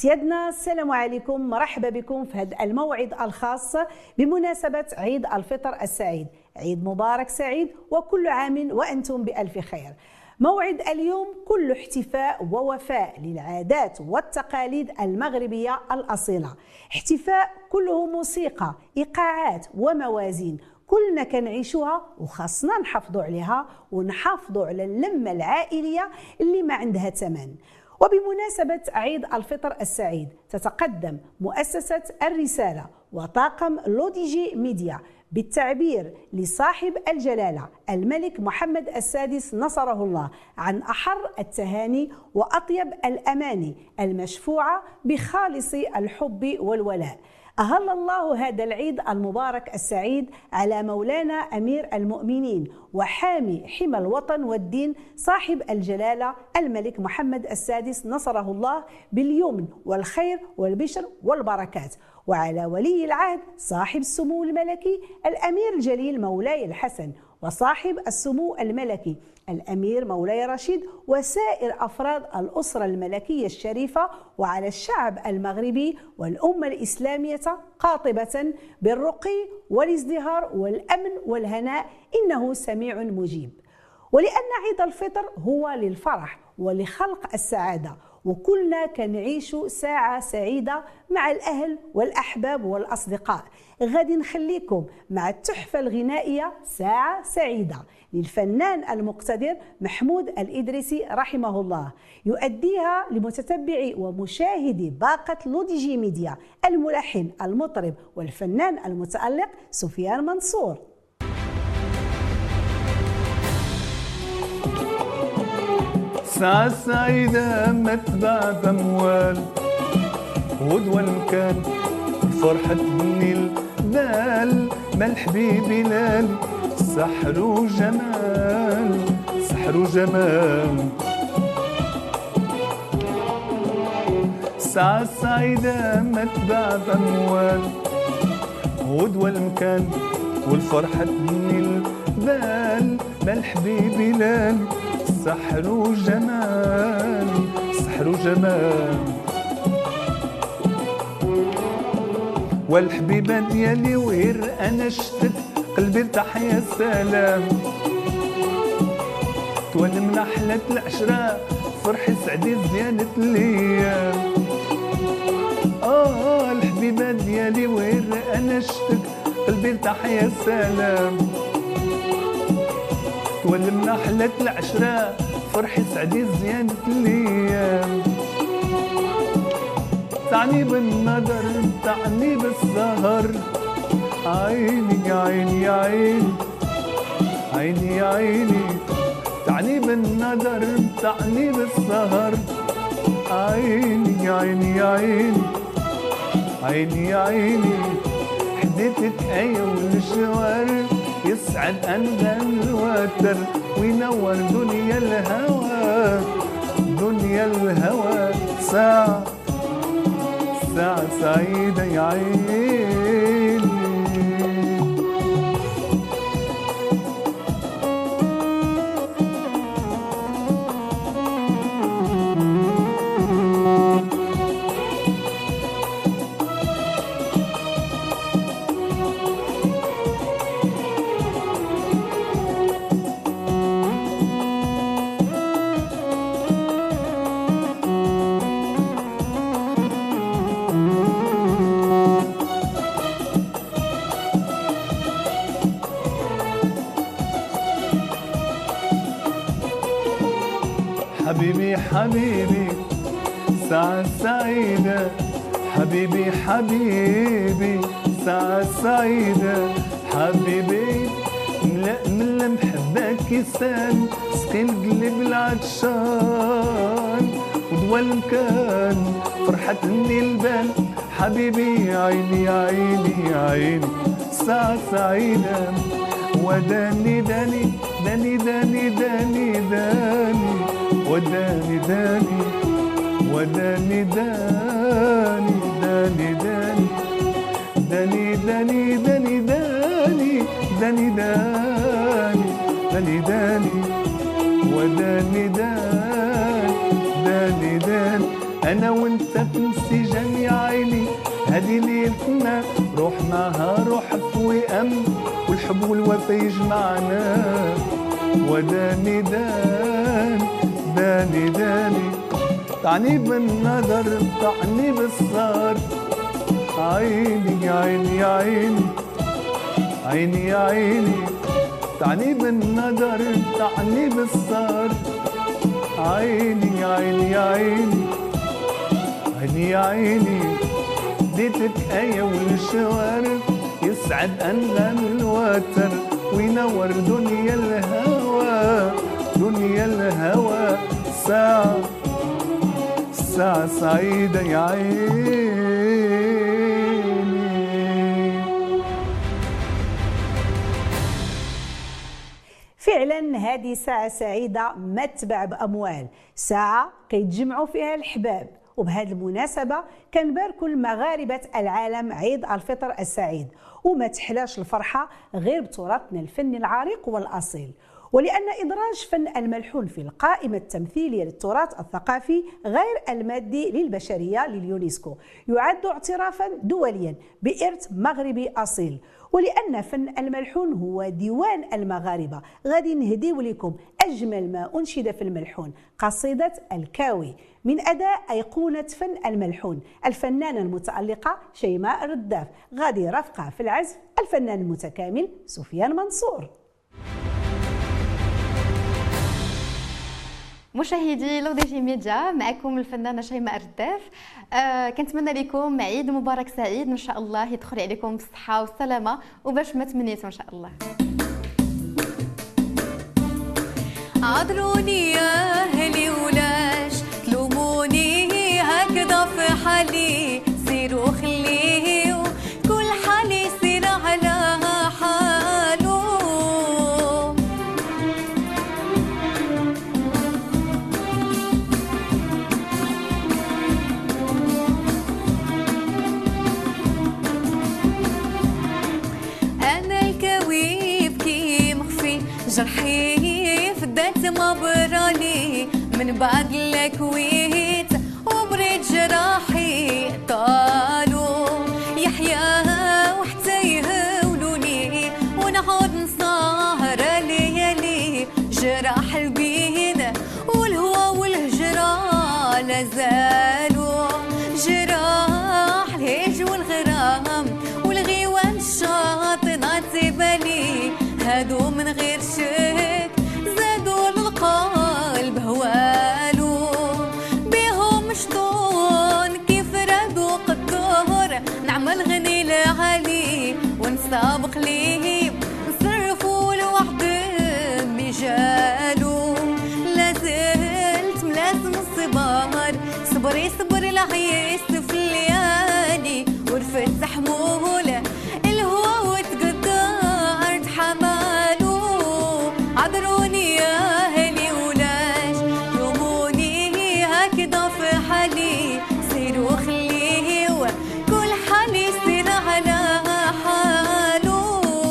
سيادنا السلام عليكم، مرحبا بكم في هذا الموعد الخاص بمناسبة عيد الفطر السعيد. عيد مبارك سعيد وكل عام وأنتم بألف خير. موعد اليوم كله احتفاء ووفاء للعادات والتقاليد المغربية الأصيلة، احتفاء كله موسيقى، إيقاعات وموازين كلنا كنعيشوها وخاصنا نحافظوا عليها ونحافظوا على اللمة العائلية اللي ما عندها ثمن. وبمناسبة عيد الفطر السعيد تتقدم مؤسسة الرسالة وطاقم لوديجي ميديا بالتعبير لصاحب الجلالة الملك محمد السادس نصره الله عن أحر التهاني وأطيب الأماني المشفوعة بخالص الحب والولاء. أهل الله هذا العيد المبارك السعيد على مولانا أمير المؤمنين وحامي حمى الوطن والدين صاحب الجلالة الملك محمد السادس نصره الله باليمن والخير والبشر والبركات، وعلى ولي العهد صاحب السمو الملكي الأمير الجليل مولاي الحسن، وصاحب السمو الملكي الأمير مولاي رشيد، وسائر أفراد الأسرة الملكية الشريفة، وعلى الشعب المغربي والأمة الإسلامية قاطبة بالرقي والازدهار والأمن والهناء، إنه سميع مجيب. ولأن عيد الفطر هو للفرح ولخلق السعادة، وكلنا كنعيش ساعة سعيدة مع الأهل والأحباب والأصدقاء، غادي نخليكم مع التحفة الغنائية ساعة سعيدة للفنان المقتدر محمود الإدريسي رحمه الله، يؤديها لمتتبعي ومشاهدي باقة لوديجي ميديا الملحن المطرب والفنان المتألق سفيان منصور. ساعة سعيدة ما تبعت أموال غدوة المكان فرحة بني البال ما الحبيب لال سحر وجمال سحر وجمال. ساعة سعيدة ما تبعت أموال غدوة المكان والفرحة بني البال ما الحبيب لال سحر وجمال سحر وجمال. والحبيبة ديالي وير أنا شتت قلبي ارتاح يا سلام، تولي من أحلى العشرة فرحي سعدي زيانة الأيام. الحبيبة ديالي وير أنا شتت قلبي ارتاح يا سلام، تولي من أحلى العشرة فرحي سعدي زيانة الأيام. تعني بالنظر تعني بالسهر عيني يا عيني يا عيني عيني يا عيني. تعني بالنظر تعني بالسهر عيني يا عيني يا عيني عيني يا عيني. حديتك أيوة والجوار يسعد أنغام الوتر وينور دنيا الهوى دنيا الهوى. ساعة ساعة سعيدة يا عيني. حبيبي حبيبي ساعة سعيدة حبيبي حبيبي ساعة سعيدة. حبيبي ملأ من المحبة كيسان سقي القلب العطشان ودوا المكان فرحتني البال. حبيبي يا عيني يا عيني يا عيني ساعة سعيدة. وداني داني داني داني داني داني وداني داني وداني داني داني داني داني داني داني داني داني داني داني داني وداني داني داني داني انا وانت في انسجام يا عيني، هذه ليلتنا روح معها روح في وئام، والحب والوفا يجمعنا. وداني داني طعني بالنظر طعني بالصار، عيني يا عيني يا عيني عيني يا عيني، طعني بالنظر طعني بالصار، عيني يا عيني يا عيني عيني يا عيني. ديتك آية والشوارب يسعد أنغام الوتر، وينور دنيا الهوى دنيا الهوى. ساعة سعيدة يا عيني. فعلا هذه ساعة سعيدة ما تباع بأموال، ساعة كيتجمعوا فيها الأحباب. وبهذه المناسبة كنباركوا المغاربة العالم عيد الفطر السعيد، وما تحلاش الفرحة غير بتراثنا الفني العريق والأصيل. ولأن إدراج فن الملحون في القائمة التمثيلية للتراث الثقافي غير المادي للبشرية لليونسكو يعد اعترافا دوليا بإرث مغربي أصيل. ولأن فن الملحون هو ديوان المغاربة، غادي نهديو لكم أجمل ما أنشد في الملحون، قصيدة الكاوي من أداء أيقونة فن الملحون الفنانة المتألقة شيماء رداف، غادي رافقة في العزف الفنان المتكامل سفيان منصور. مشاهدي لو دي جي ميديا، معكم الفنانه شيماء رداف. كنتمنى لكم عيد مبارك سعيد ان شاء الله، يدخل عليكم بالصحه والسلامه وباش ما تمنيتوا ان شاء الله. عذروني يا اهلي ولاش تلوموني هكذا في حالي، سيروا خليه كل حالي يصير على حاله. انا الكويب كي مخفي جرحي فدات ما برالي من بعد الكويت وبريد جراحي طالوا يحيا وحتى يهولوني ونعود نسهر ليالي. جراح البين والهوى والهجرة لازالوا، جراح الهيج والغرام والغيوان الشاطنات بالي، هادو من غير شك زادوا للقلب هوالو. بيهم شطون كيف رادوا قدور نعمل غني لعلي ونسابق ليه نصرفوا لوحد مجالو. لازلت ملازم الصبار صبري صبر العيس في الليالي، ورفت حموله الهوى وتقدرت حمالو. عذروني يا اهلي ولاش لوموني هكذا في حالي، سيروا خليه كل حالي يصير على حاله.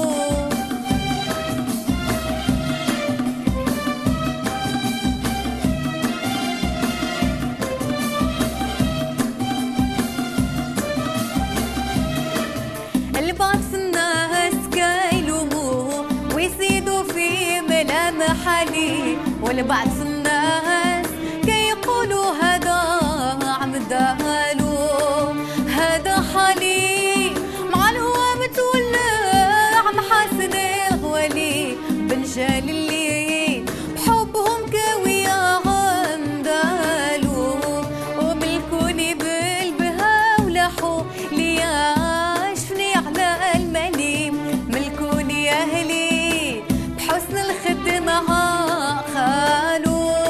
البعض في الناس كيلوموه ويزيدوا في ملامحالي، والبعض في الناس كيقولوا هذا عمدالو. هذا حالي مع الهوى متولع محاسن الغوالي بالجال اللي بحبهم كاوي عمدالو. وملكوني بالبها ولاحو ليا شفني على المالي، ملكوني يا اهلي بحسن الخدمة خالو.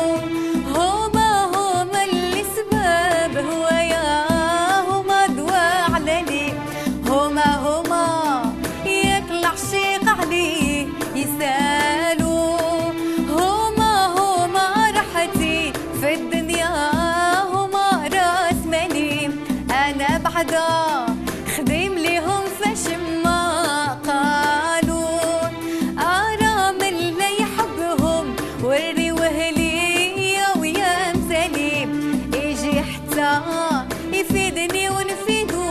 ولا يفيدني ونفيدو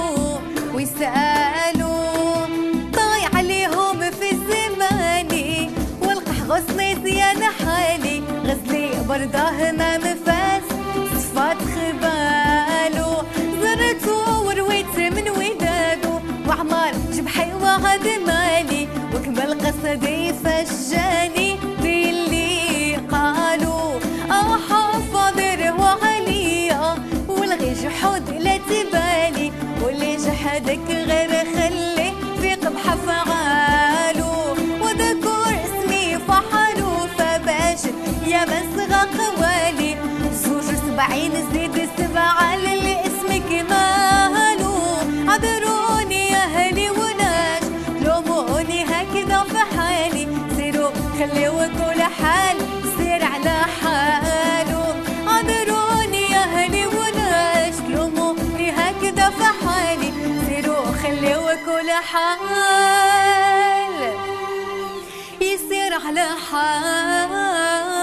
ويسألوا طايع عليهم في زماني والقح غصني زيادة حالي غزلي برضاه ما مفاس صفات خبالو زرتو ورويت من ودادو وعمار جبحي وعد مالي وكمل قصدي فجاني باللي قالوا حافظر وعليا والغي جحود لا تبالي واللي جحدك غير خلي في قبح فعالو وذكر اسمي فحلو فباش يا من صغى قوالي زوج 70 زيد 7 للي اسمك مالو عذروني يا اهلي وناش لوموني هكذا في حالي سيروا خليو كل حال سير على حالو عذروني يا اهلي وناش لوموني هكذا في حالي سيروا خليو كل حال يسير على حالو.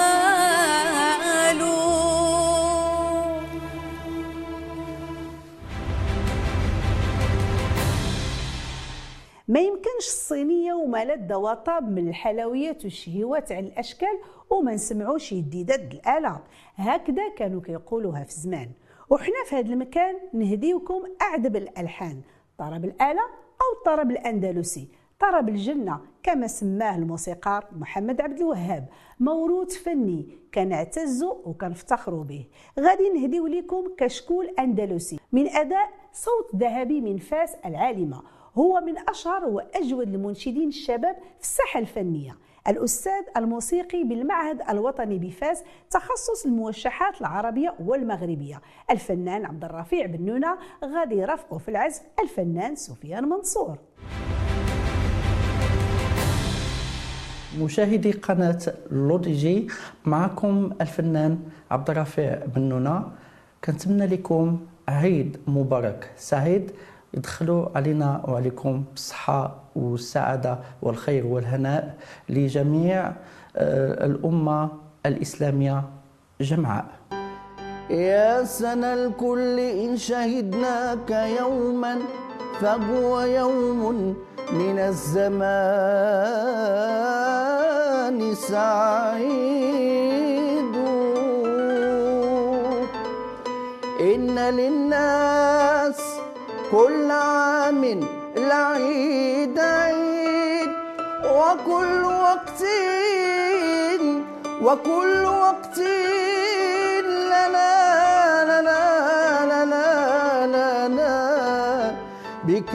ما يمكنش الصينية وما لذ وطاب من الحلويات والشهيوات على الأشكال وما نسمعوش يديدات الآلة. هكذا كانوا كيقولوها في زمان، وحنا في هذا المكان نهديوكم أعذب الألحان، طرب الآلة أو الطرب الأندلسي، طرب الجنة كما سماه الموسيقار محمد عبد الوهاب، موروث فني كنعتزوا وكنفتخروا به. غادي نهديو لكم كشكول أندلسي من أداء صوت ذهبي من فاس العالمة، هو من أشهر وأجود المنشدين الشباب في الساحة الفنية، الأستاذ الموسيقي بالمعهد الوطني بفاس تخصص الموشحات العربية والمغربية، الفنان عبد الرفيع بن نونة. غادي يرافقه في العزف الفنان سفيان منصور. مشاهدي قناة لوديجي، معكم الفنان عبد الرفيع بن نونة. كنتمنى لكم عيد مبارك سعيد، يدخلوا علينا وعليكم بالصحة والسعادة والخير والهناء لجميع الأمة الإسلامية جمعاء. يا سنة الكل إن شهدناك يوما فهو يوم من الزمان سعيد. إن للناس كل عام العيد عيد، وكل وقت لنا بك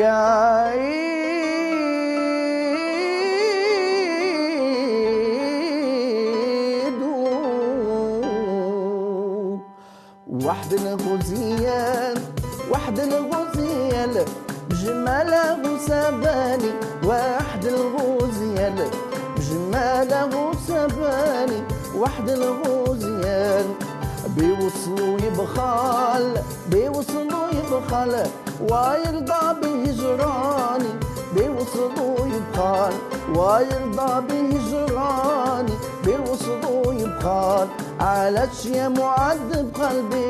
عيد. وحد الغزيان بجماله سباني، وحد الغزيان بجماله سباني، وحد الغزيان بيوصلوا يبخال ويرضى بهجراني، بيوصلوا يبخال ويرضى بهجراني، بيوصلوا يبخال علاش يا معذب قلبي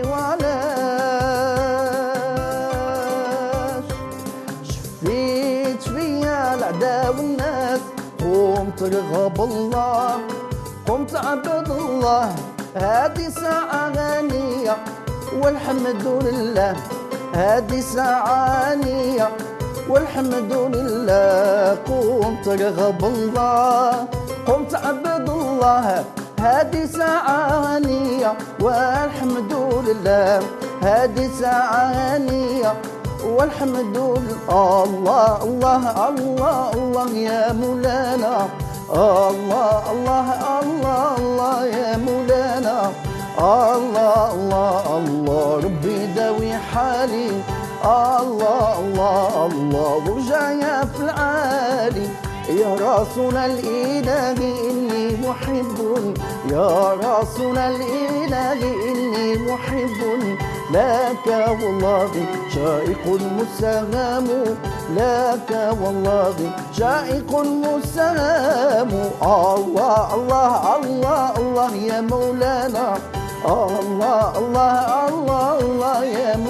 وعلاش شفيت فيا العدا والناس. قمت رغب الله، قمت عبد الله، هذه ساعة غنية والحمد لله، هذه ساعة غنية والحمد لله. قمت رغب الله، قمت عبد الله، هذه ساعة غنية والحمد لله، هذه ساعة غنية والحمد لله. الله الله الله الله يا مولانا، الله الله الله الله يا مولانا، الله الله الله ربي داوي حالي، الله الله الله ورجعنا في العالي. يا رسول الإله إني محب، يا رسول الإله إني محب لك والله شائق مسام، لك والله شائق مسام. الله الله الله الله يا مولانا، الله الله الله الله يا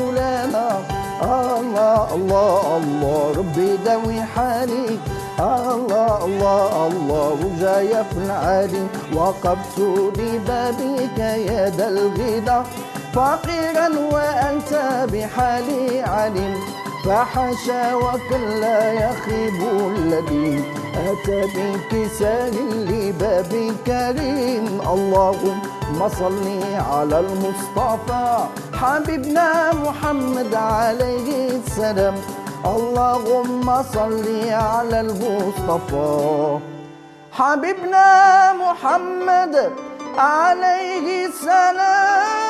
الله الله ربي داوي حالي الله الله الله وجاية في العالي وقفت لبابك يا ذا الغنى فقيرا وأنت بحالي عليم فحاشا وكلا يخيب الذي أتى بكسان لباب كريم اللهم صل على المصطفى حبيبنا محمد عليه السلام اللهم صل على المصطفى حبيبنا محمد عليه السلام.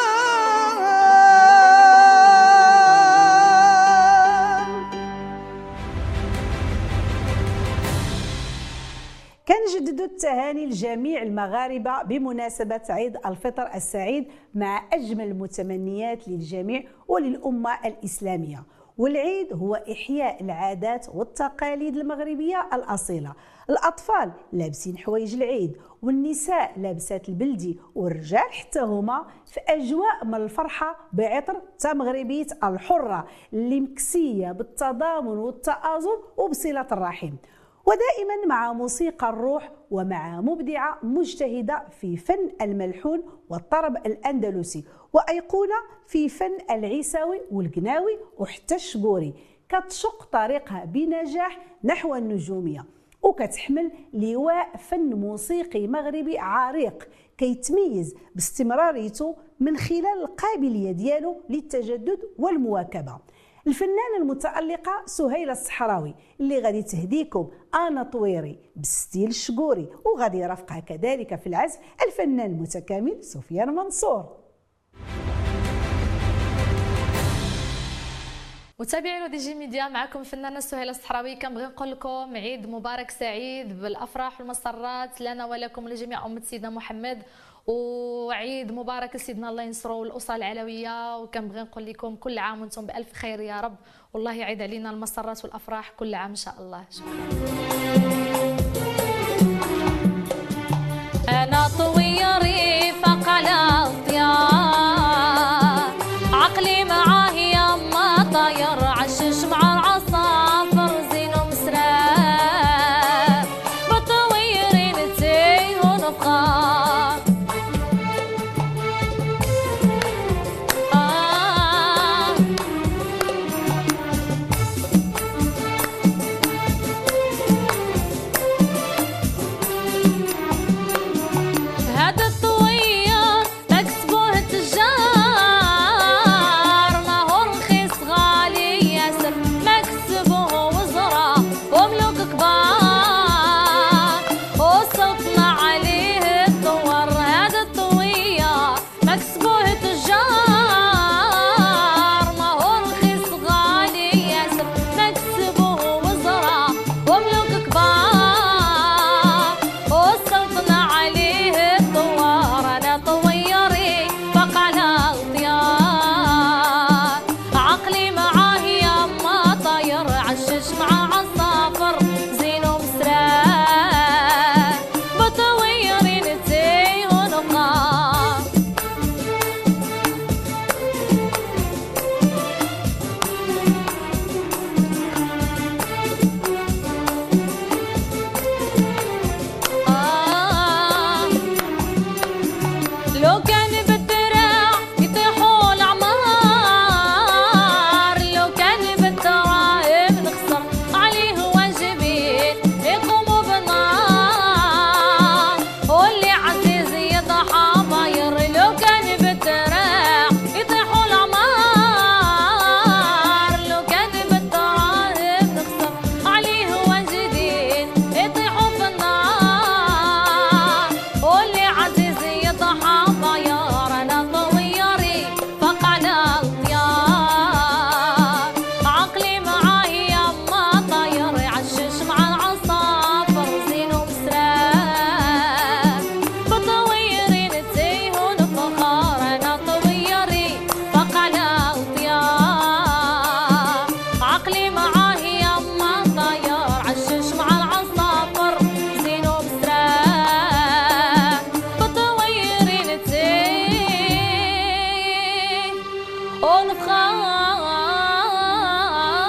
كنجدد التهاني لجميع المغاربة بمناسبة عيد الفطر السعيد مع أجمل المتمنيات للجميع وللأمة الإسلامية. والعيد هو إحياء العادات والتقاليد المغربية الأصيلة. الأطفال لابسين حوايج العيد والنساء لابسات البلدي والرجال حتى هما في أجواء من الفرحة بعطر تمغربية الحرة اللي مكسية بالتضامن والتآزر وبصلة الرحم، ودائما مع موسيقى الروح ومع مبدعة مجتهدة في فن الملحون والطرب الأندلسي وأيقونة في فن العيساوي والقناوي وحتى الشقوري، كتشق طريقها بنجاح نحو النجومية وكتحمل لواء فن موسيقي مغربي عريق كيتميز باستمراريته من خلال القابلية ديالو للتجدد والمواكبة. الفنانة المتألقة سهيلة الصحراوي اللي غادي تهديكم أنا طويري بالستيل الشقوري، وغادي يرافقها كذلك في العزف الفنان المتكامل سفيان منصور. متابعين ودي جي ميديا، معكم الفنانه سهيله الصحراوي. كنبغي نقول لكم عيد مبارك سعيد بالافراح والمسرات لنا ولكم ولجميع امه سيدنا محمد، وعيد مبارك لسيدنا الله ينصرو الاسره العلويه. وكنبغي نقول لكم كل عام وانتم بالف خير يا رب، والله يعيد علينا المسرات والافراح كل عام ان شاء الله. انا طويري فوق على الطيار، عقلي معاه يما طاير، عشش مع العصافر زين ومسراب، بطويري نتيه ونفخار. هذا الطوير تكسبوه التجار، ما هو رخيص غالي ياسر، مكسبوه وزراء وملوك كبار، وصوتنا عليه الدور. هذا الطوير مكسبوه تجار، ما هو رخيص غالي ياسر، مكسبوه وزراء وملوك كبار، وصوتنا عليه الدوار. انا طويري فوق على الطيار، عقلي معاه يما طاير، عشش مع عصافر زين ومسرار، بطويري نتيه ونقار. لو كان بالدراع يطيحوا العمار، لو كان بالدراهم نخسر عليه واجبين يقوموا بالنار، واللي عزيز يضحى باير. لو كان بالدراع يطيحوا العمار، لو كان بالدراهم نخسر عليه واجبين يطيحوا في النار، واللي عزيز يضحى باير. انا طويري فوق على الطيار، عقلي معاه يما طاير، يعشش مع العصافر زين ومسرار، بطويري نتيه ونفخار. انا طويري فوق على الطيار، عقلي معاه يما طاير، عشش مع العصافر زين ومسرار، بطويري نتيه ونفخار.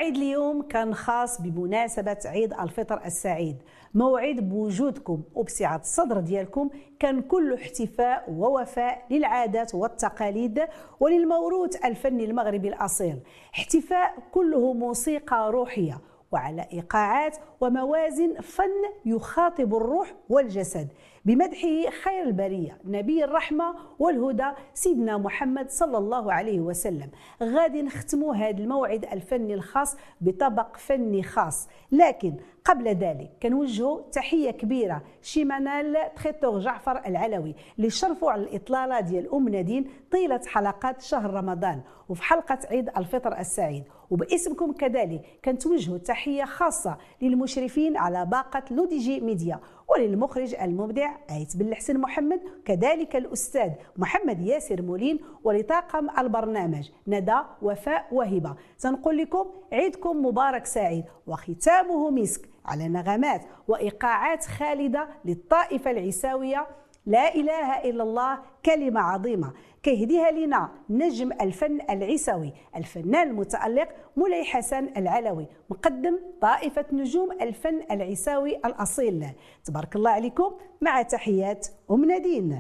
موعد اليوم كان خاص بمناسبة عيد الفطر السعيد، موعد بوجودكم وبسعة الصدر ديالكم كان كله احتفاء ووفاء للعادات والتقاليد وللموروث الفني المغربي الأصيل، احتفاء كله موسيقى روحية وعلى إيقاعات وموازن فن يخاطب الروح والجسد بمدحه خير البرية نبي الرحمة والهدى سيدنا محمد صلى الله عليه وسلم. غادي نختموا هذا الموعد الفني الخاص بطبق فني خاص، لكن قبل ذلك كنوجهوا تحية كبيرة شيمانال تريتور جعفر العلوي اللي شرفوا على الإطلالة ديال أم نادين طيلة حلقات شهر رمضان وفي حلقة عيد الفطر السعيد. وباسمكم كذلك كنتوجهوا تحية خاصة للمشرفين على باقة لوديجي ميديا وللمخرج المبدع آيت بن الحسن محمد، كذلك الأستاذ محمد ياسر مولين، ولطاقم البرنامج ندى وفاء وهبة. سنقول لكم عيدكم مبارك سعيد وختامه مسك على نغمات وإيقاعات خالدة للطائفة العيساوية. لا إله إلا الله كلمة عظيمة كيهديها لنا نجم الفن العيساوي الفنان المتألق مولاي حسن العلوي مقدم طائفة نجوم الفن العيساوي الأصيل. تبارك الله عليكم، مع تحيات أم نادين.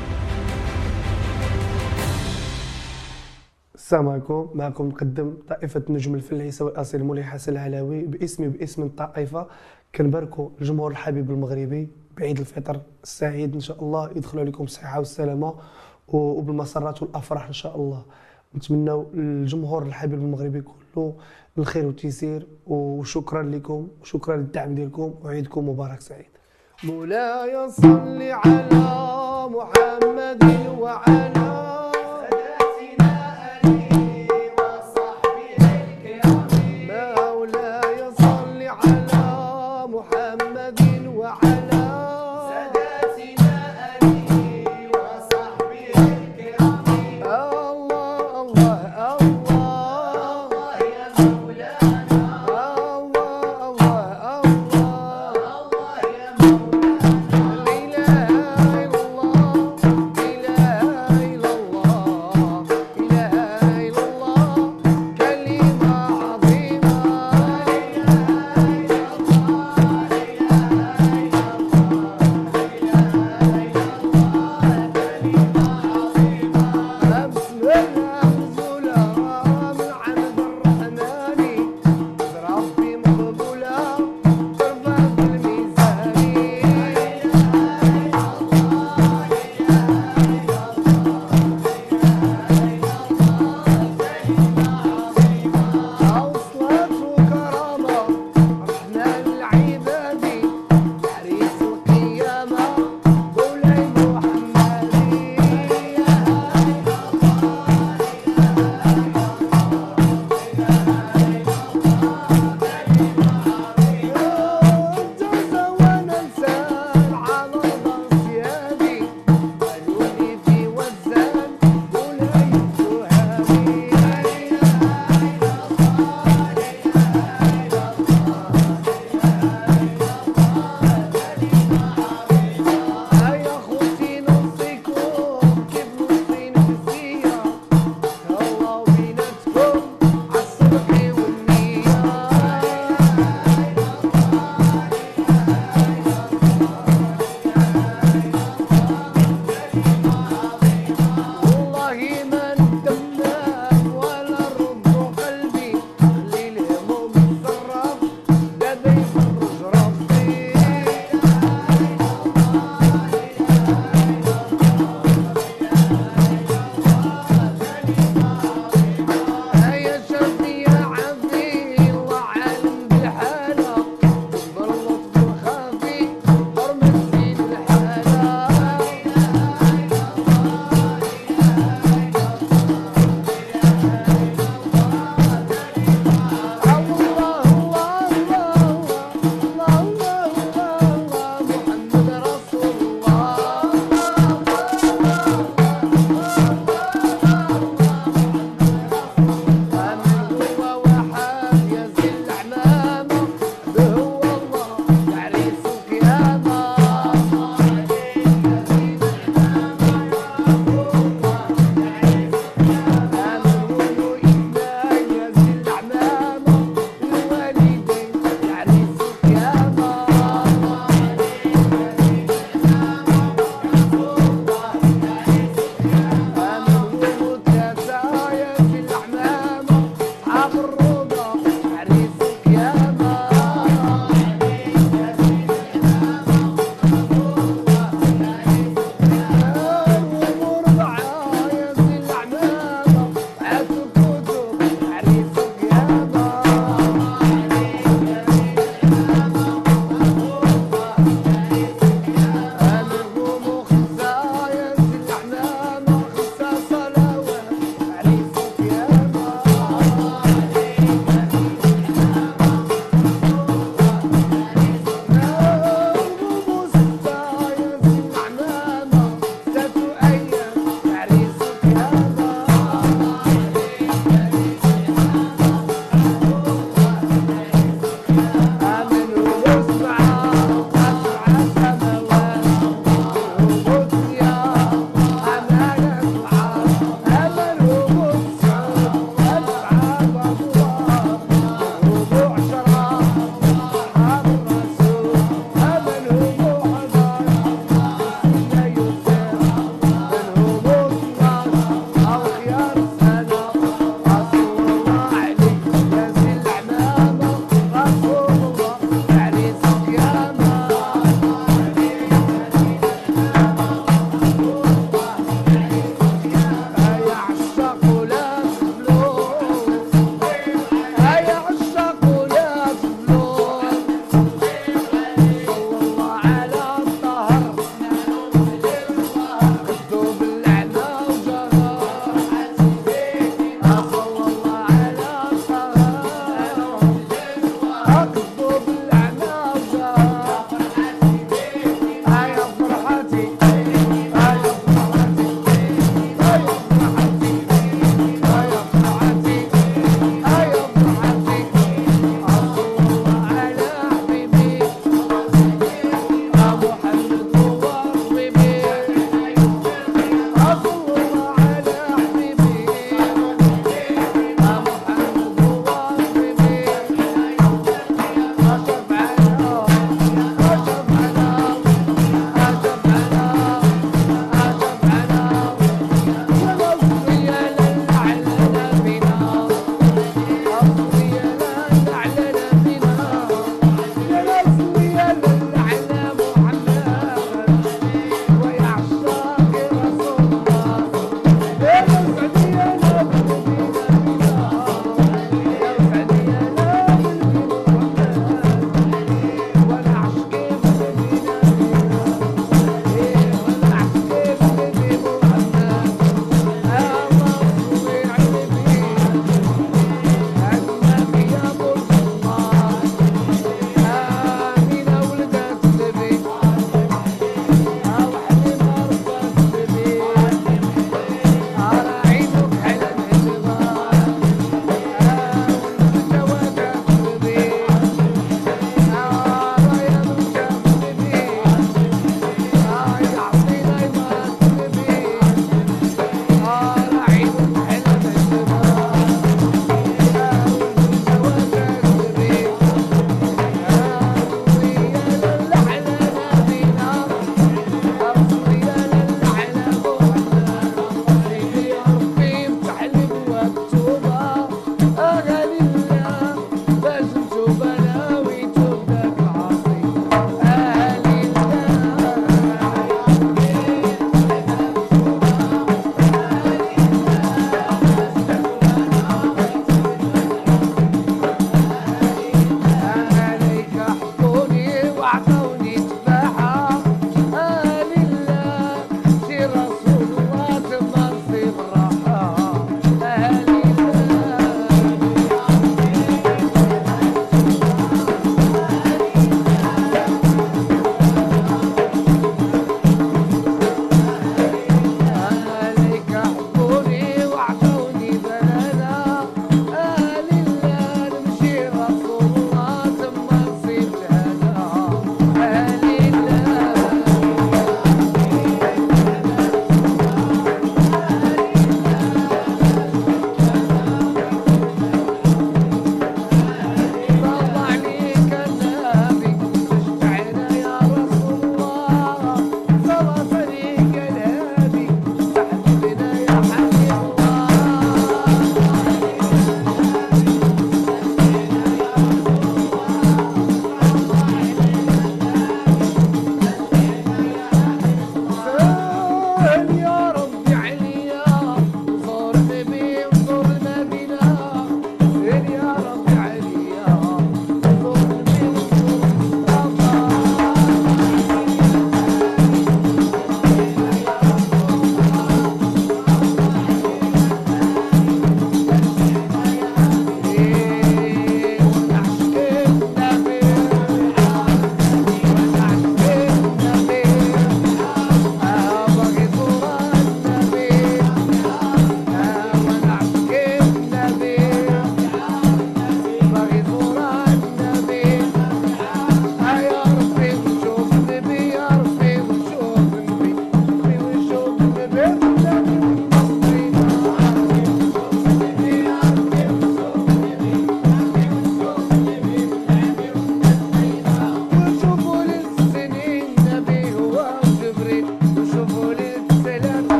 السلام عليكم، معكم مقدم طائفة نجوم الفن العيساوي الأصيل مولاي حسن العلوي. باسم الطائفة كنباركوا الجمهور الحبيب المغربي بعيد الفطر السعيد، ان شاء الله يدخلوا عليكم بالصحه والسلامه وبالمسرات والافراح ان شاء الله. نتمنوا للجمهور الحبيب المغربي كله الخير والتيسير، وشكرا لكم وشكرا للدعم ديالكم، وعيدكم مبارك سعيد. مولاي صل على محمد وعلى لا عليك